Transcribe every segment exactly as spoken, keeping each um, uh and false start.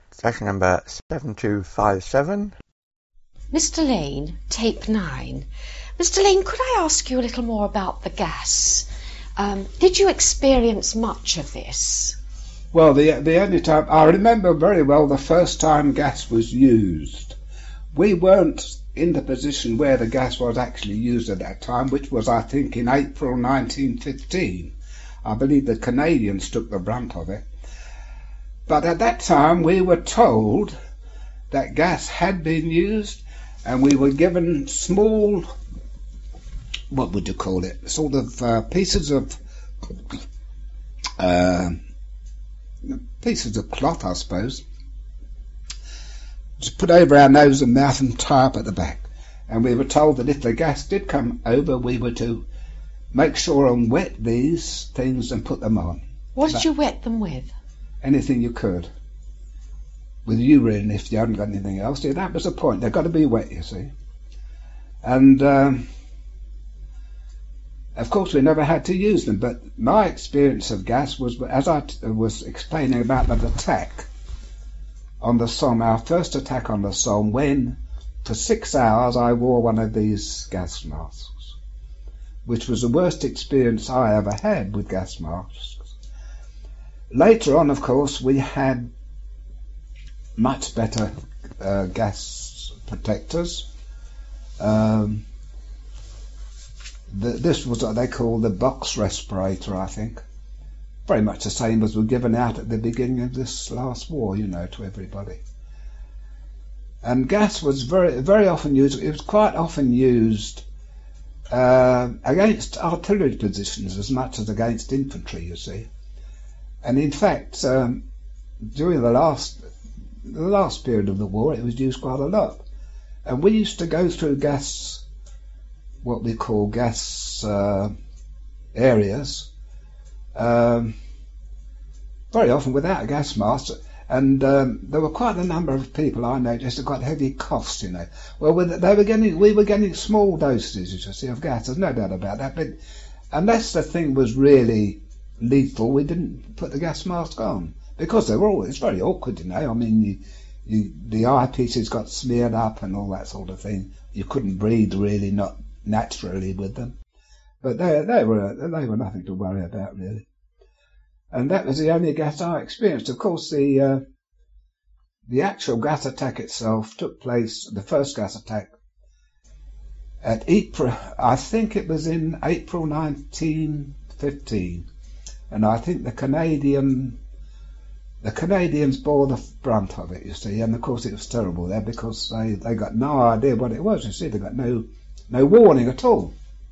Session number seven two five seven. Mister Lane, tape nine. Mister Lane, could I ask you a little more about the gas? Um, did you experience much of this? Well, the the only time I remember very well, the first time gas was used. We weren't in the position where the gas was actually used at that time, which was, I think, in April nineteen fifteen. I believe the Canadians took the brunt of it. But at that time, we were told that gas had been used, and we were given small, what would you call it, sort of uh, pieces of uh, pieces of cloth, I suppose, to put over our nose and mouth and tie up at the back. And we were told that if the gas did come over, we were to make sure and wet these things and put them on. What did you wet them with? Anything you could. With urine, if you hadn't got anything else. Yeah, that was the point. They've got to be wet, you see. And, um, of course, we never had to use them. But my experience of gas was, as I t- was explaining about that attack on the Somme, our first attack on the Somme, when for six hours I wore one of these gas masks, which was the worst experience I ever had with gas masks. Later on, of course, we had much better uh, gas protectors. Um, the, this was what they call the box respirator, I think. Very much the same as were given out at the beginning of this last war, you know, to everybody. And gas was very, very often used. It was quite often used uh, against artillery positions as much as against infantry, you see. And in fact, um, during the last the last period of the war, it was used quite a lot. And we used to go through gas, what we call gas uh, areas, um, very often without a gas mask. And um, there were quite a number of people I noticed who got heavy coughs, you know. Well, they were getting, we were getting small doses, you see, of gas. There's no doubt about that. But unless the thing was really lethal, we didn't put the gas mask on, because they were all, it's very awkward, you know. I mean, you, you, the eyepieces got smeared up and all that sort of thing. You couldn't breathe really, not naturally with them. But they, they were they were nothing to worry about, really. And that was the only gas I experienced. Of course, the uh, the actual gas attack itself took place, the first gas attack, at Ypres. I think it was in April nineteen fifteen. And I think the Canadian, the Canadians bore the brunt of it, you see. And of course, it was terrible there because they, they got no idea what it was. You see, they got no no warning at all.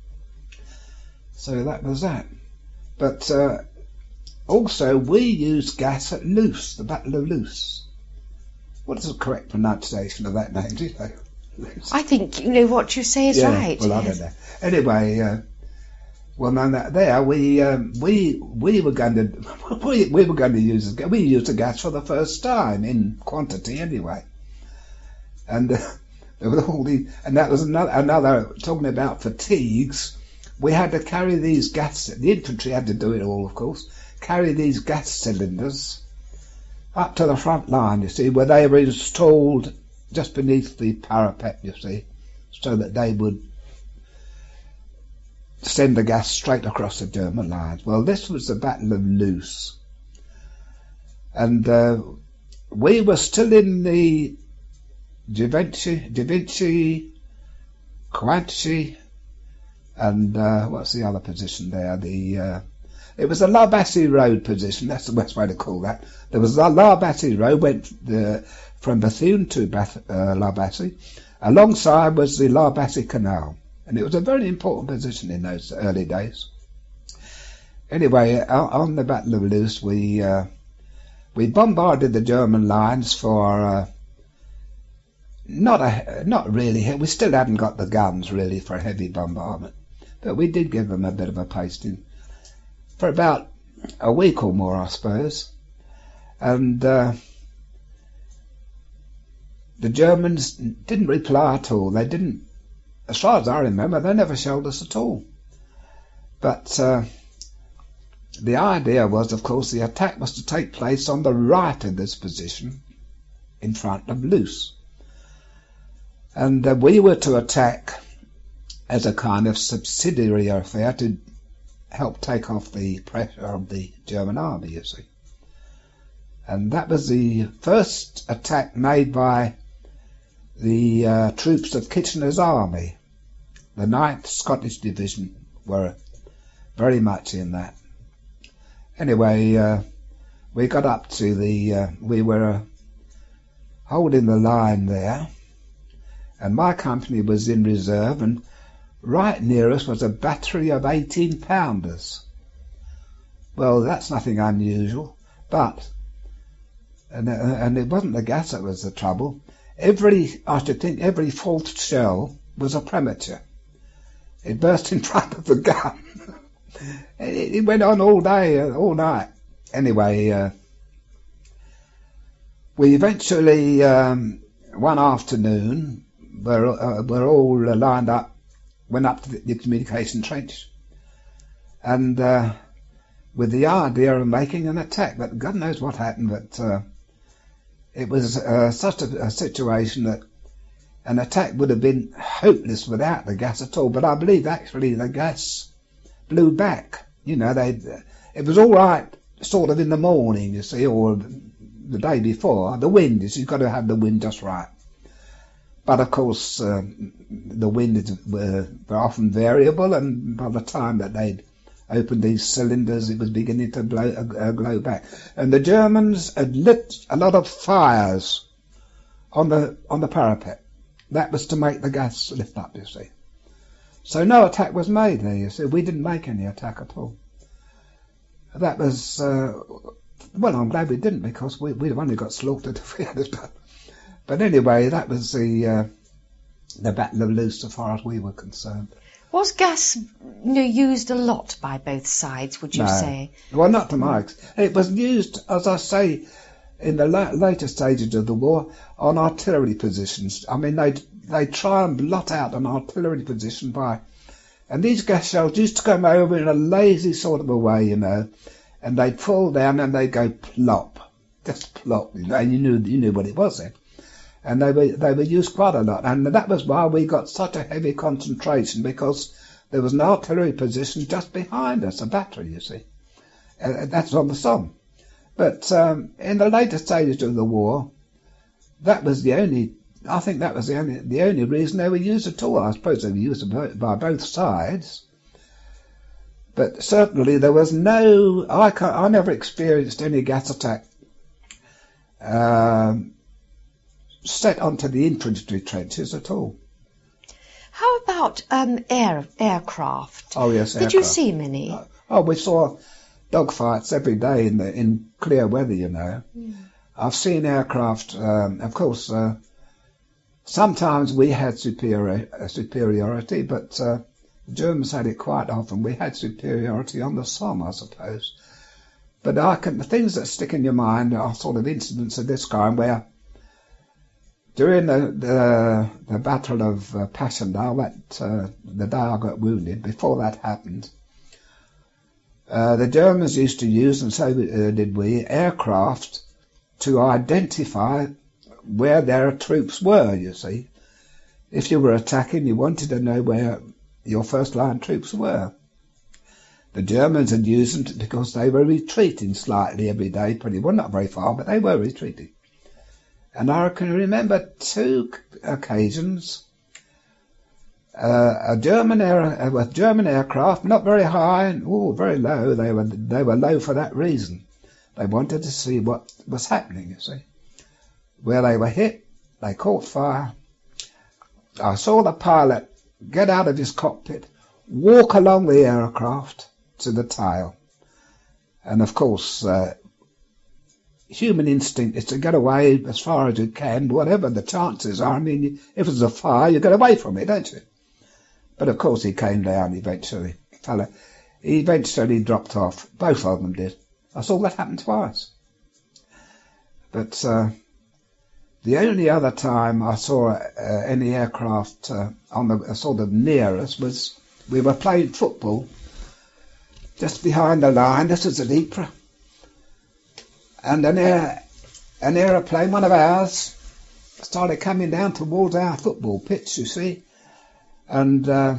So that was that. But uh, also, we used gas at Loos, the Battle of Loos. What is the correct pronunciation of that name? Do you know? Loos. I think you know what you say is yeah, right. Well, I don't know. Anyway. Uh, Well, no, that there we um, we we were going to we, we were going to use we used the gas for the first time in quantity anyway, and uh, there were all the and that was another another talking about fatigues. We had to carry these gas. The infantry had to do it all, of course. Carry these gas cylinders up to the front line, you see, where they were installed just beneath the parapet, you see, so that they would send the gas straight across the German lines. Well, this was the Battle of Loos. And uh, we were still in the Givenchy, Givenchy, Comanche, and uh, what's the other position there? The uh, It was the La Bassée Road position, that's the best way to call that. There was the La Bassée Road, went uh, from Bethune to Bath, uh, La Bassée. Alongside was the La Bassée Canal. And it was a very important position in those early days. Anyway, on the Battle of Loos, we uh, we bombarded the German lines for uh, not a not really. We still hadn't got the guns really for heavy bombardment, but we did give them a bit of a pasting for about a week or more, I suppose. And uh, the Germans didn't reply at all. They didn't. As far as I remember, they never shelled us at all. But uh, the idea was, of course, the attack was to take place on the right of this position, in front of Loos. And uh, we were to attack as a kind of subsidiary affair to help take off the pressure of the German army, you see. And that was the first attack made by the uh, troops of Kitchener's army. The ninth Scottish Division were very much in that. Anyway, uh, we got up to the, uh, we were uh, holding the line there, and my company was in reserve, and right near us was a battery of eighteen pounders. Well, that's nothing unusual, but, and, and it wasn't the gas that was the trouble. Every, I should think, every fourth shell was a premature. It burst in front of the gun. it, it went on all day, all night. Anyway, uh, we eventually, um, one afternoon, we're, uh, we're all lined up, went up to the, the communication trench, and uh, with the idea of making an attack. But God knows what happened, but uh, it was uh, such a, a situation that an attack would have been hopeless without the gas at all. But I believe actually the gas blew back. You know, they it was all right sort of in the morning, you see, or the day before. The wind, you see, you've got to have the wind just right. But of course, uh, the wind is uh, often variable, and by the time that they'd opened these cylinders, it was beginning to blow, uh, glow back. And the Germans had lit a lot of fires on the on the parapet. That was to make the gas lift up, you see. So no attack was made there, you see. We didn't make any attack at all. That was, uh, well, I'm glad we didn't, because we, we'd have only got slaughtered if we had it done. But anyway, that was the uh, the Battle of Loos, as far as we were concerned. Was gas, you know, used a lot by both sides, would you no. say? Well, not to my extent. It was used, as I say, in the la- later stages of the war, on artillery positions. I mean, they'd, they'd try and blot out an artillery position by... And these gas shells used to come over in a lazy sort of a way, you know, and they'd fall down and they'd go plop. Just plop, you know, and you knew, you knew what it was then. And they were they were used quite a lot, and that was why we got such a heavy concentration, because there was an artillery position just behind us, a battery, you see. Uh, that's on the Somme. But um, in the later stages of the war, that was the only, I think that was the only the only reason they were used at all. I suppose they were used by both sides. But certainly there was no, I, can't, I never experienced any gas attack Um, set onto the infantry trenches at all. How about um, air aircraft? Oh yes, Did aircraft. you see many? Uh, oh, we saw dogfights every day in the in clear weather, you know. Mm. I've seen aircraft. Um, of course, uh, sometimes we had superior uh, superiority, but uh, the Germans had it quite often. We had superiority on the Somme, I suppose. But I can, the things that stick in your mind are sort of incidents of this kind where, during the the, the Battle of uh, Passchendaele, that uh, the day I got wounded, before that happened, uh, the Germans used to use, and so uh, did we, aircraft to identify where their troops were, you see. If you were attacking, you wanted to know where your first-line troops were. The Germans had used them because they were retreating slightly every day, pretty well, not very far, but they were retreating. And I can remember two occasions, uh, a German air, with German aircraft, not very high, and oh, very low. They were they were low for that reason. They wanted to see what was happening. You see, where they were hit, they caught fire. I saw the pilot get out of his cockpit, walk along the aircraft to the tail, and of course. Uh, Human instinct is to get away as far as you can, whatever the chances are. I mean, if there's a fire, you get away from it, don't you? But of course he came down eventually. Fella, he eventually dropped off. Both of them did. I saw that happen twice. But uh, the only other time I saw uh, any aircraft uh, on the uh, sort of near us was we were playing football just behind the line. This was at Ypres. And an air, an aeroplane, one of ours, started coming down towards our football pitch, you see. And uh,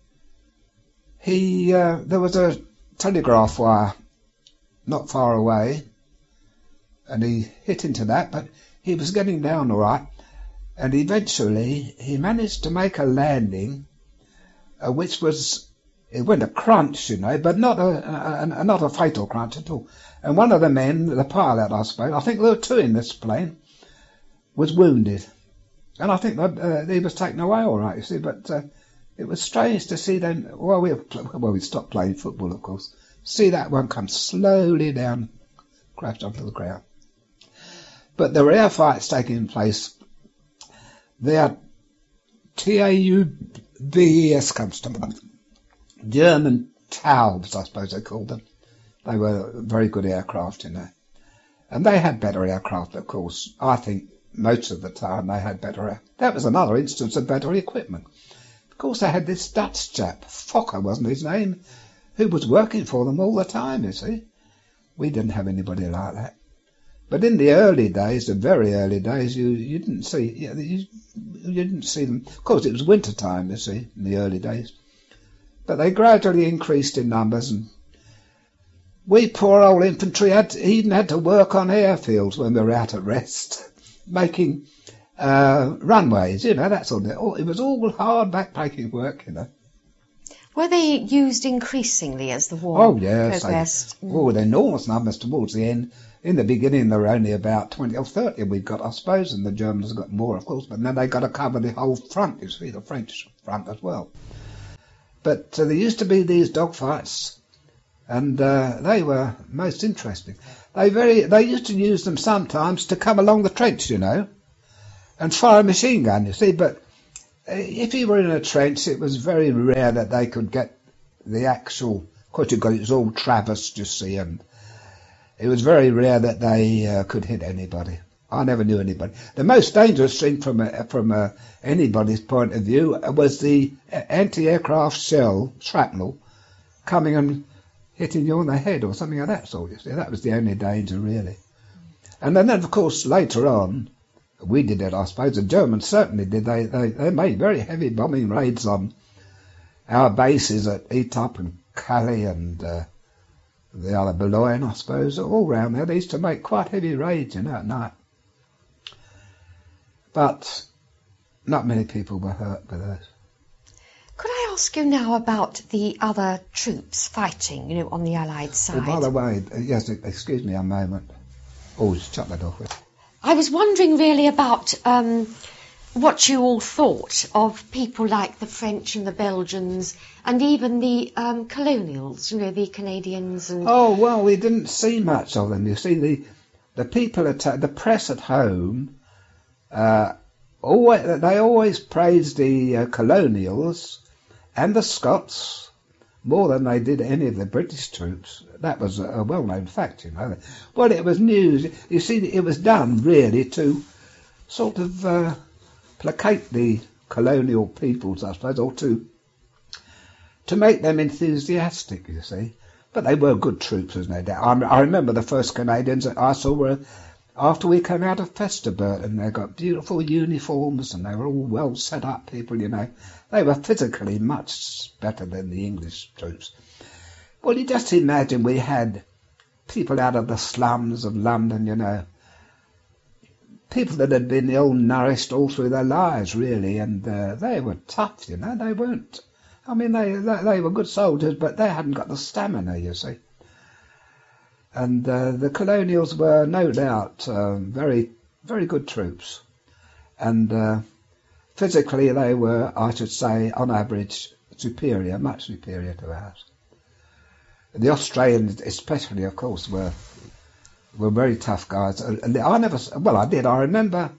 he, uh, there was a telegraph wire not far away, and he hit into that, but he was getting down all right. And eventually he managed to make a landing, uh, which was, it went a crunch, you know, but not a, a, a not a fatal crunch at all. And one of the men, the pilot, I suppose, I think there were two in this plane, was wounded. And I think that, uh, he was taken away all right, you see, but uh, it was strange to see them, well, we, well, we stopped playing football, of course, see that one come slowly down, crashed onto the ground. But there were air fights taking place. Their T A U V E S comes to mind. German Taubes, I suppose they called them. They were very good aircraft, you know. And they had better aircraft, of course. I think most of the time they had better air. That was another instance of better equipment. Of course, they had this Dutch chap, Fokker wasn't his name, who was working for them all the time, you see. We didn't have anybody like that. But in the early days, the very early days, you, you didn't see you, you, you didn't see them. Of course, it was winter time, you see, in the early days. But they gradually increased in numbers, and we poor old infantry had to, even had to work on airfields when we were out at rest, making uh, runways, you know, that sort of thing. It was all hard backbreaking work, you know. Were they used increasingly as the war oh, yes, progressed? They, oh, the enormous numbers towards the end. In the beginning, there were only about twenty or thirty we've got, I suppose, and the Germans got more, of course, but then they got to cover the whole front, you see, the French front as well. But uh, there used to be these dogfights, and uh, they were most interesting. They very, they used to use them sometimes to come along the trench, you know, and fire a machine gun, you see, but if you were in a trench, it was very rare that they could get the actual, of course, it was all traversed, you see, and it was very rare that they uh, could hit anybody. I never knew anybody. The most dangerous thing from a, from a, anybody's point of view was the anti-aircraft shell, shrapnel, coming and hitting you on the head or something of that sort. You see, that was the only danger, really. And then, of course, later on, we did it, I suppose. The Germans certainly did. They they, they made very heavy bombing raids on our bases at Etap and Calais and uh, the other Boulogne, I suppose, all round there. They used to make quite heavy raids, you know, at night. But not many people were hurt with those. Could I ask you now about the other troops fighting, you know, on the Allied side? Oh, by the way, yes, excuse me a moment. Oh, just shut that off with. I was wondering really about um, what you all thought of people like the French and the Belgians and even the um, colonials, you know, the Canadians and... Oh, well, we didn't see much of them. You see, the the people, at the press at home, uh, always, they always praised the uh, colonials and the Scots more than they did any of the British troops. That was a, a well-known fact, you know. Well, it was news. You see, it was done really to sort of uh, placate the colonial peoples, I suppose, or to to make them enthusiastic, you see. But they were good troops, there's no doubt. I, I remember the first Canadians that I saw were after we came out of Festubert, and they got beautiful uniforms, and they were all well set up people, you know. They were physically much better than the English troops. Well, you just imagine we had people out of the slums of London, you know, people that had been ill-nourished all through their lives, really, and uh, they were tough, you know. They weren't, I mean, they, they they were good soldiers, but they hadn't got the stamina, you see. And uh, the colonials were, no doubt, uh, very, very good troops. And uh, physically they were, I should say, on average, superior, much superior to ours. The Australians especially, of course, were were very tough guys. I never, well, I did. I remember,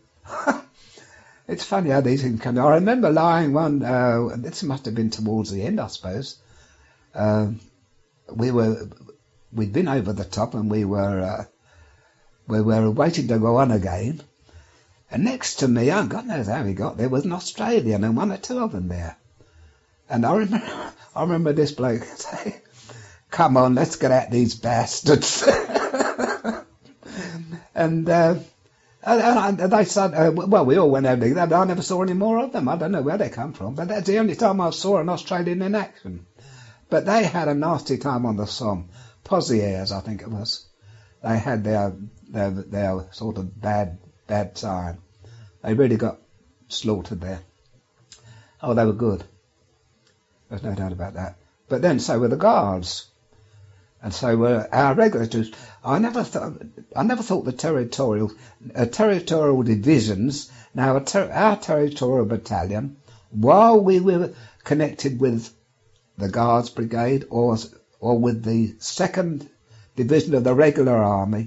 it's funny how these things come. I remember lying one, uh, this must have been towards the end, I suppose. Uh, we were, we'd been over the top and we were, uh, we were waiting to go on again. And next to me, oh, God knows how we got there, was an Australian and one or two of them there. And I remember, I remember this bloke saying, "Come on, let's get at these bastards." And uh, And, and, and they said, uh, well, we all went over there, but I never saw any more of them. I don't know where they come from, but that's the only time I saw an Australian in action. But they had a nasty time on the Somme. Pozieres, I think it was. They had their, their, their sort of bad, bad time. They really got slaughtered there. Oh, they were good. There's no doubt about that. But then so were the Guards. And so were our regulators. I never thought, I never thought the territorial, uh, territorial divisions, now ter- our territorial battalion, while we were connected with the Guards Brigade or, or with the second division of the regular army,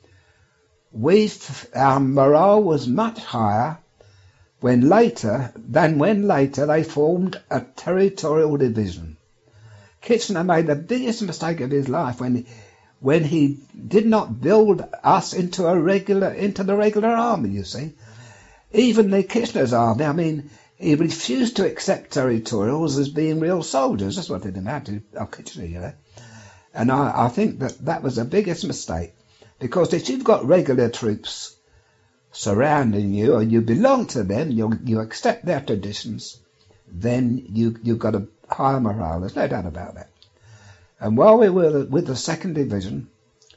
we, our morale was much higher when later, than when later they formed a territorial division. Kitchener made the biggest mistake of his life when he, when he did not build us into a regular into the regular army, you see. Even the Kitchener's army, I mean, he refused to accept territorials as being real soldiers. That's what it amounted to, oh, Kitchener, you know. And I, I think that that was the biggest mistake. Because if you've got regular troops surrounding you, or you belong to them, you you accept their traditions, then you, you've got a higher morale. There's no doubt about that. And while we were with the second division,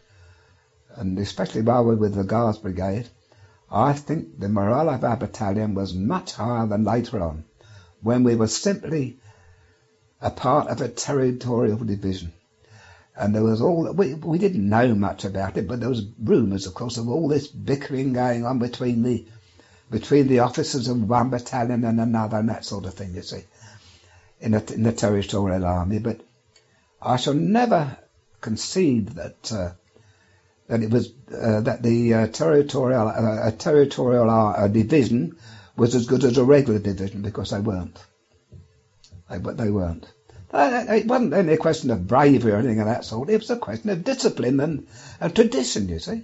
and especially while we were with the Guards Brigade, I think the morale of our battalion was much higher than later on, when we were simply a part of a territorial division. And there was all, we, we didn't know much about it, but there was rumours, of course, of all this bickering going on between the between the officers of one battalion and another, and that sort of thing, you see, in, a, in the territorial army. But I shall never concede that uh, that it was uh, that the uh, territorial uh, a territorial uh, division was as good as a regular division, because they weren't. They, but they weren't. Uh, it wasn't only a question of bravery or anything of that sort. It was a question of discipline and, and tradition, you see.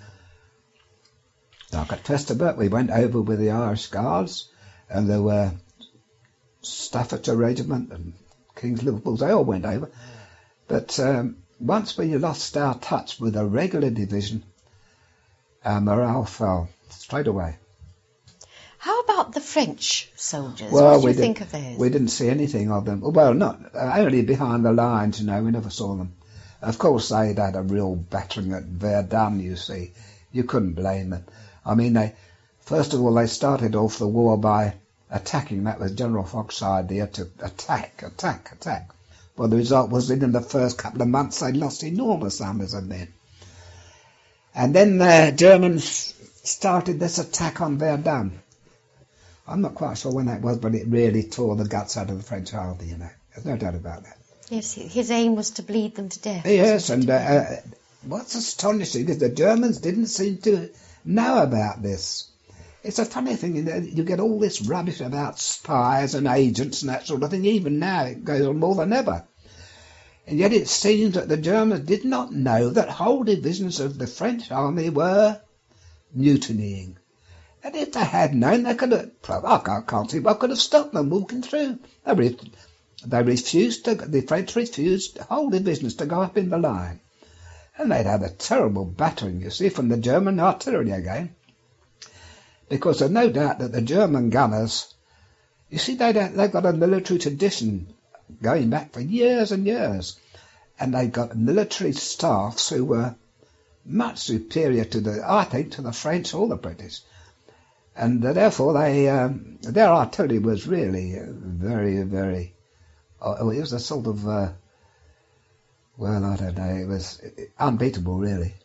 Like at Festubert, we went over with the Irish Guards, and there were Staffordshire Regiment and King's Liverpools. They all went over. But um, once we lost our touch with a regular division, our morale fell straight away. How about the French soldiers? Well, what do you we think did, of those? We didn't see anything of them. Well, not uh, only behind the lines, you know, we never saw them. Of course, they'd had a real battering at Verdun, you see. You couldn't blame them. I mean, they first of all, they started off the war by attacking. That was General Foch's idea, to attack, attack, attack. Well, the result was that in the first couple of months, they lost enormous numbers of men. And then the Germans started this attack on Verdun. I'm not quite sure when that was, but it really tore the guts out of the French army, you know. There's no doubt about that. Yes, his aim was to bleed them to death. Yes, and uh, uh, what's astonishing is the Germans didn't seem to know about this. It's a funny thing, you know, you get all this rubbish about spies and agents and that sort of thing. Even now it goes on more than ever. And yet it seems that the Germans did not know that whole divisions of the French army were mutinying. And if they had known, they could have, I can't see what could have stopped them walking through. They, re, they refused to, the French refused whole divisions to go up in the line. And they'd had a terrible battering, you see, from the German artillery again. Because there's no doubt that the German gunners, you see, they they've got a military tradition going back for years and years. And they've got military staffs who were much superior to the, I think, to the French or the British. And uh, therefore, they um, their artillery was really uh, very, very, uh, it was a sort of, uh, well, I don't know, it was unbeatable, really.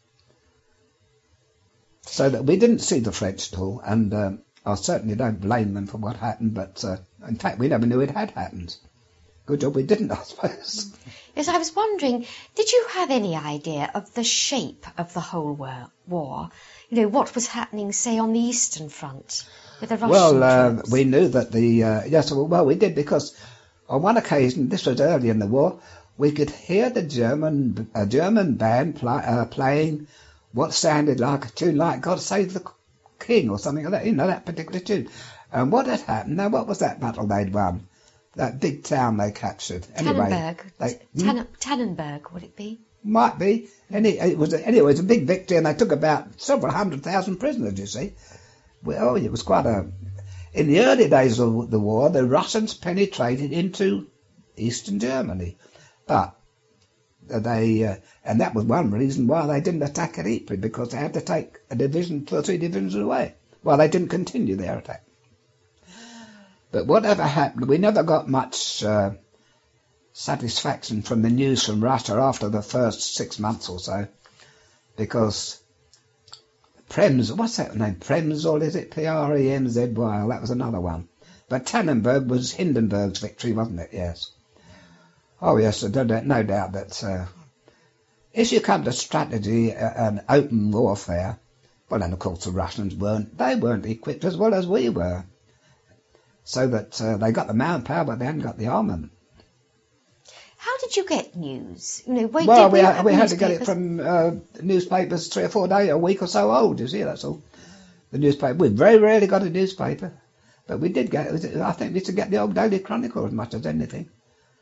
So that we didn't see the French at all, and um, I certainly don't blame them for what happened, but uh, in fact, we never knew it had happened. Good job we didn't, I suppose. Yes, I was wondering, did you have any idea of the shape of the whole war? war? You know, what was happening, say, on the Eastern Front with the Russian Well, uh, troops? we knew that the, uh, yes, well, we did, because on one occasion, this was early in the war, we could hear the German, a German band play, uh, playing what sounded like a tune like God Save the King or something like that, you know, that particular tune. And what had happened, now what was that battle they'd won? That big town they captured. Anyway, Tannenberg. they, Tann- Tannenberg, would it be? Might be. Any, it was a, anyway, it was a big victory, and they took about several hundred thousand prisoners, you see. Well, it was quite a... In the early days of the war, the Russians penetrated into eastern Germany. But they... Uh, and that was one reason why they didn't attack at Ypres, because they had to take a division, two or three divisions away. Well, they didn't continue their attack. But whatever happened, we never got much uh, satisfaction from the news from Russia after the first six months or so, because Prems, what's that name? Premzl, is it? P R E M Z Y, that was another one. But Tannenberg was Hindenburg's victory, wasn't it? Yes. Oh, yes, no doubt that uh, if you come to strategy and open warfare, well, and of course the Russians weren't, they weren't equipped as well as we were. So that uh, they got the manpower, but they hadn't got the armament. How did you get news? You know, wait, well, did we, we, had, we had to get it newspapers? from uh, newspapers three or four days, a week or so old, you see, that's all. The newspaper. We very rarely got a newspaper, but we did get, I think we used to get the old Daily Chronicle as much as anything.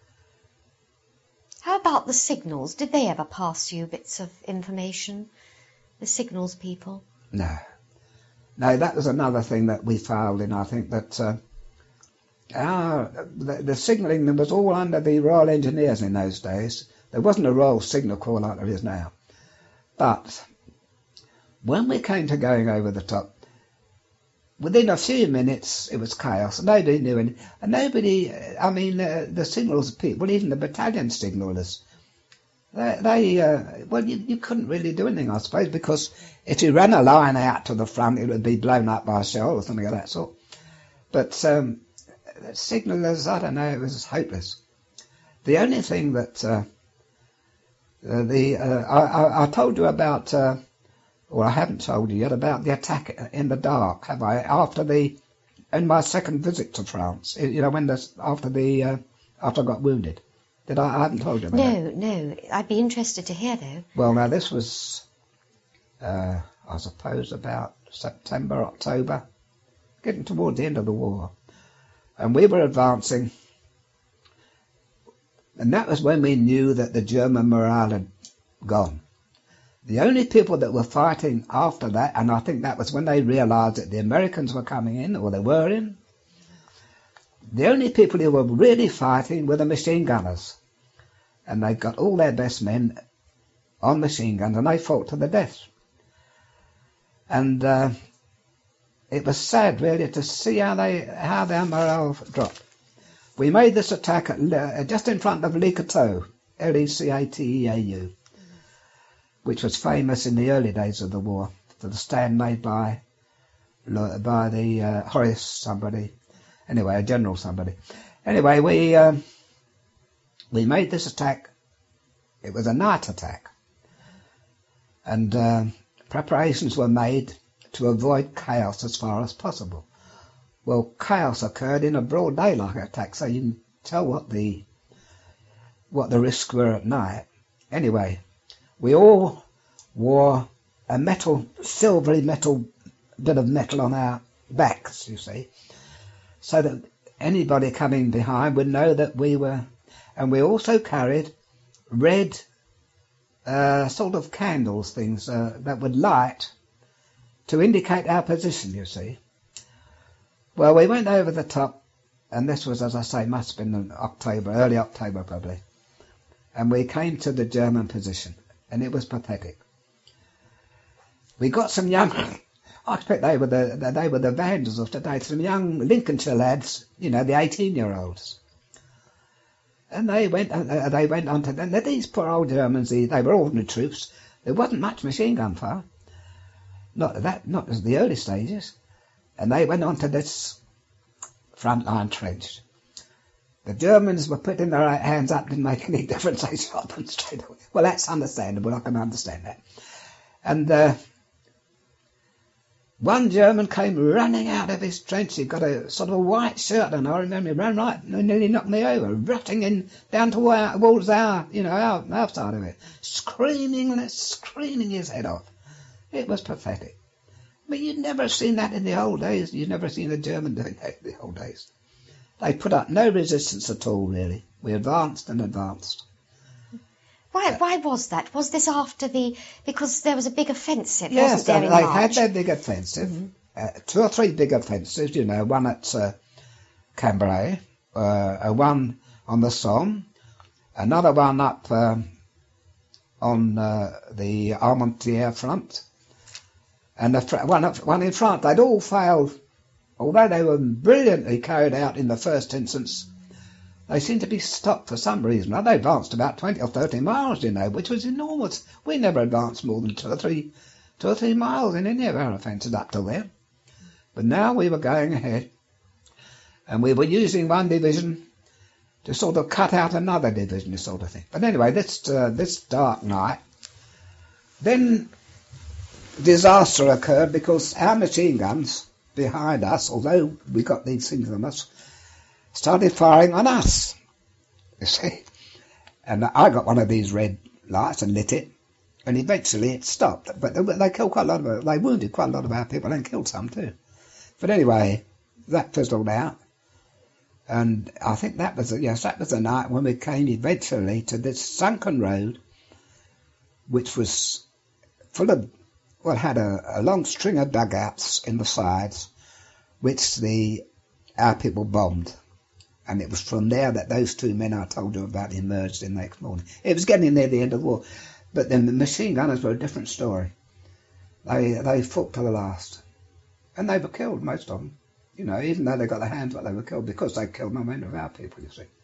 How about the signals? Did they ever pass you bits of information? The signals people? No. No, that was another thing that we failed in, I think, that... Uh, Our, the, the signalling was all under the Royal Engineers in those days. There wasn't a Royal Signal Corps like there is now. But when we came to going over the top, within a few minutes it was chaos. Nobody knew any, and nobody, I mean, uh, the signals people, even the battalion signallers, they, they uh, well, you, you couldn't really do anything, I suppose, because if you ran a line out to the front, it would be blown up by a shell or something of that sort. But um, signallers, I don't know, it was hopeless. The only thing that uh, uh, the uh, I, I told you about, uh, or I haven't told you yet, about the attack in the dark, have I? After the, in my second visit to France, you know, when the after the uh, after I got wounded, did I? I haven't told you about No, that. no. I'd be interested to hear though. Well, now this was, uh, I suppose, about September, October, getting towards the end of the war. And we were advancing, and that was when we knew that the German morale had gone. The only people that were fighting after that, and I think that was when they realised that the Americans were coming in, or they were in, the only people who were really fighting were the machine gunners. And they got all their best men on machine guns, and they fought to the death. And... Uh, It was sad, really, to see how they how their morale dropped. We made this attack at, uh, just in front of Le Cateau, L E C A T E A U, which was famous in the early days of the war for the stand made by by the uh, Horace somebody, anyway, a general somebody. Anyway, we um, we made this attack. It was a night attack, and uh, preparations were made to avoid chaos as far as possible. Well, chaos occurred in a broad daylight attack, so you can tell what the what the risks were at night. Anyway, we all wore a metal, silvery metal, bit of metal on our backs, you see, so that anybody coming behind would know that we were, and we also carried red uh, sort of candles, things uh, that would light to indicate our position, you see. Well, we went over the top, and this was, as I say, must have been in October, early October probably, and we came to the German position, and it was pathetic. We got some young, I expect they were the they were the Vandals of today, some young Lincolnshire lads, you know, the eighteen-year-olds, and they went uh, they went on to them. These poor old Germans, they, they were ordinary troops. There wasn't much machine gun fire. Not that, not as the early stages. And they went on to this front-line trench. The Germans were putting their hands up, didn't make any difference. They shot them straight away. Well, that's understandable. I can understand that. And uh, one German came running out of his trench. He got a sort of a white shirt, and I remember he ran right, nearly knocked me over, rutting in down towards our, you know, our, our side of it, screaming and screaming his head off. It was pathetic. But you'd never seen that in the old days. You'd never seen a German doing that in the old days. They put up no resistance at all, really. We advanced and advanced. Why, why was that? Was this after the... Because there was a big offensive, Yes, wasn't there, they in they March? had their big offensive. Mm-hmm. uh, two or three big offensives, you know, one at uh, Cambrai, uh, one on the Somme, another one up um, on uh, the Armentières front, and the fr- one, up, one in front. They'd all failed, although they were brilliantly carried out in the first instance. They seemed to be stopped for some reason. Now, they advanced about twenty or thirty miles, you know, which was enormous. We never advanced more than two or three, two or three miles in any of our offences up to then. But now we were going ahead, and we were using one division to sort of cut out another division, this sort of thing. But anyway, this uh, this dark night, then disaster occurred because our machine guns behind us, although we got these things on us, started firing on us, you see. And I got one of these red lights and lit it, and eventually it stopped. But they, they killed quite a lot of, they wounded quite a lot of our people and killed some too. But anyway, that fizzled out. And I think that was, yes, that was the night when we came eventually to this sunken road, which was full of, well, had a, a long string of dugouts in the sides, which the our people bombed. And it was from there that those two men I told you about emerged the next morning. It was getting near the end of the war. But then the machine gunners were a different story. They they fought to the last. And they were killed, most of them. You know, even though they got their hands up, they were killed because they killed no men of our people, you see.